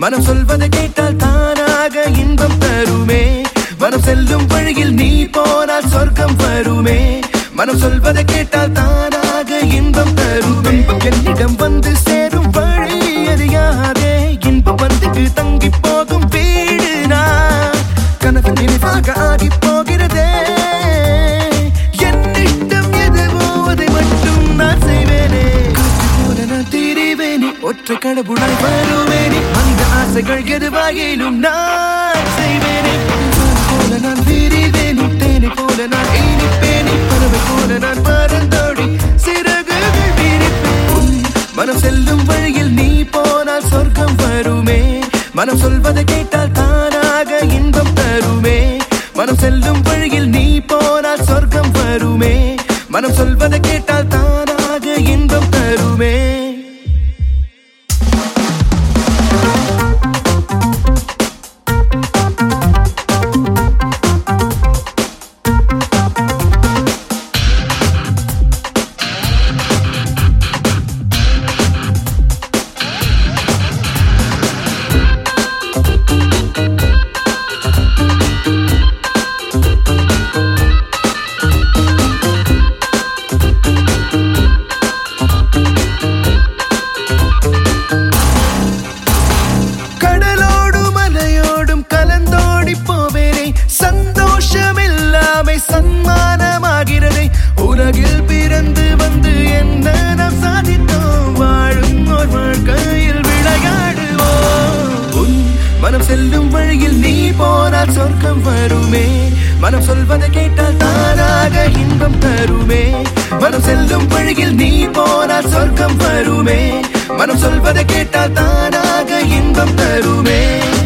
மனம் சொல்வதை கேட்டால் தானாக இன்பம் தருமே மனம் செல்லும் வழியில் நீ போனால் சொர்க்கம் வருமே மனம் சொல்வதை கேட்டால் தானாக இன்பம் தருமே என்னிடம் வந்து சேரும் வழி அறியாதே இன்பம் வந்து தங்கி போகும் வீடு நான் கனவு நினைவாக ஆகி போகிறதே என்னிடம் எதுவோ அதை மட்டும் நான் செய்வேனே போல நான் திரிவேனே ஒற்றை கடவுளாய் வருவேனே அந்த ஆசைகள் எதுவாயிலும் நான் செய்வேனே போல நான் விரிவேனே தேனை போல நான் இனிப்பேனே பறவை போல நான் பறந்தோடி சிறகுகள் விரிப்பேன் மனம் செல்லும் வழியில் நீ போனால் சொர்க்கம் வருமே மனம் சொல்வதை கேட்டால் தானாக இன்பம் தருமே மனம் செல்லும் வழியில் நீ போனால் சொர்க்கம் வருமே மனம் சொல்வதை கேட்டால் தானாக இன்பம் தருமே சன்மானமாகிறதே உலகில் பிறந்து வந்து என்ன நாம் சாதித்தோம் வாழும் ஒரு வாழ்க்கையில் விளையாடுவோம் மனம் செல்லும் வழியில் நீ போனால் சொர்க்கம் வருமே மனம் சொல்வதை கேட்டால் தானாக இன்பம் தருமே மனம் செல்லும் வழியில் நீ போனால் சொர்க்கம் வருமே மனம் சொல்வதை கேட்டால் தானாக இன்பம் தருமே